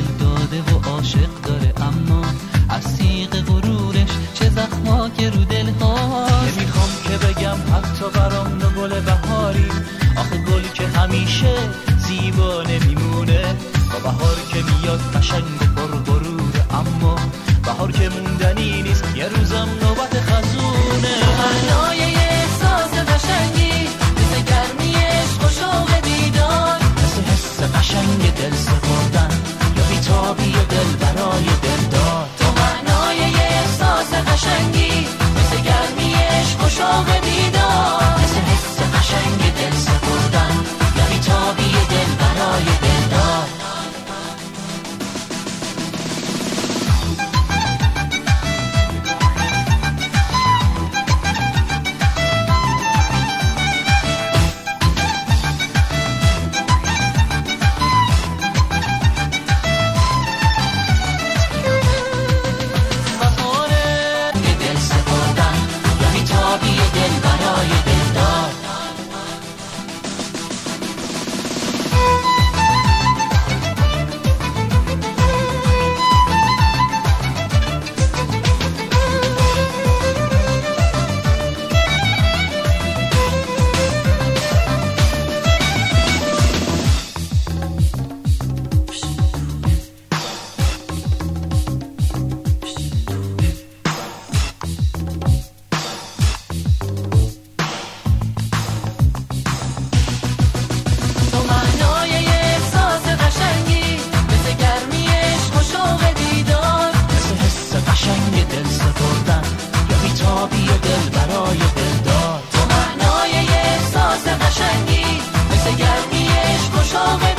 دل داده و عاشق داره، اما از تیغ غرورش چه زخما که رو دل هاست. نمیخوام که بگم حتی برام نو گل بهاری، آخه گل که همیشه زیبا نمیمونه. با بهار که میاد قشنگ و پر غروره، اما بهار که موندنی نیست، یه روزم نوبت خزونه. معنای یه احساس قشنگی مثل گرمی عشق و شوق دیدار، مثل حس قشنگ دل سپردن یا بیتابی دل برای دلدار. تو معنای یه احساس قشنگی مثل گرمی عشق و شوق دیدار، مثل حس قشنگ دل سپردن یا بیتابی دل برای دلدار. تو معنای یه احساس قشنگی مثل گرمی عشق و شوق